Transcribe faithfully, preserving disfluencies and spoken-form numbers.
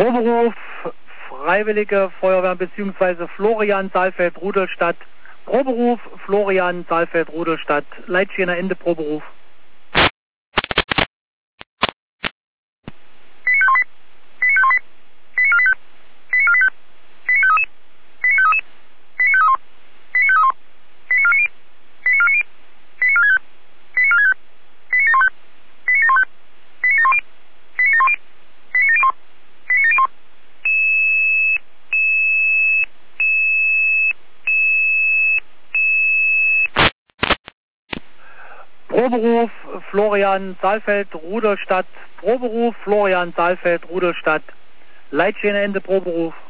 Proberuf, Freiwillige Feuerwehr bzw. Florian Saalfeld Rudolstadt. Proberuf, Florian Saalfeld Rudolstadt. Leitstehender Ende Proberuf. Proberuf, Florian Saalfeld Rudolstadt. Proberuf, Florian Saalfeld Rudolstadt. Leitstehender Ende Proberuf.